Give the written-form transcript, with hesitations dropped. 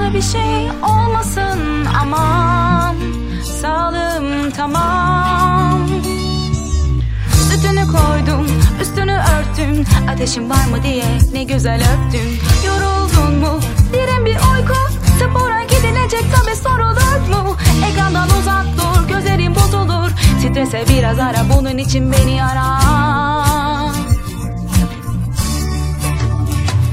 Sana bir şey olmasın aman, sağlığım tamam. Sütünü koydum, üstünü örttüm, ateşin var mı diye ne güzel öptün. Yoruldun mu? Derin bir uyku, spora gidilecek tabi, sorulur mu? Ekrandan uzak dur, gözlerin bozulur. Strese biraz ara, bunun için beni ara.